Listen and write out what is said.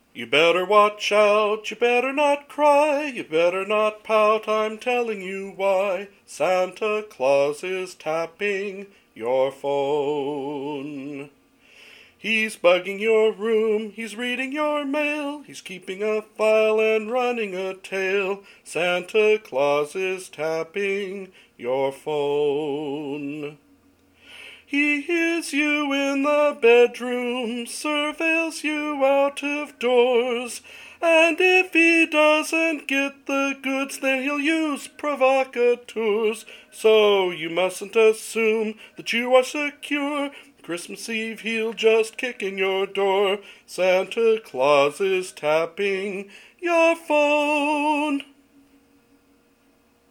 You better watch out, you better not cry, you better not pout, I'm telling you why. Santa Claus is tapping your phone. He's bugging your room, he's reading your mail, he's keeping a file and running a tale. Santa Claus is tapping your phone. He hears you in the bedroom, surveils you out of doors, and if he doesn't get the goods, then he'll use provocateurs. So you mustn't assume that you are secure. Christmas Eve he'll just kick in your door. Santa Claus is tapping your phone.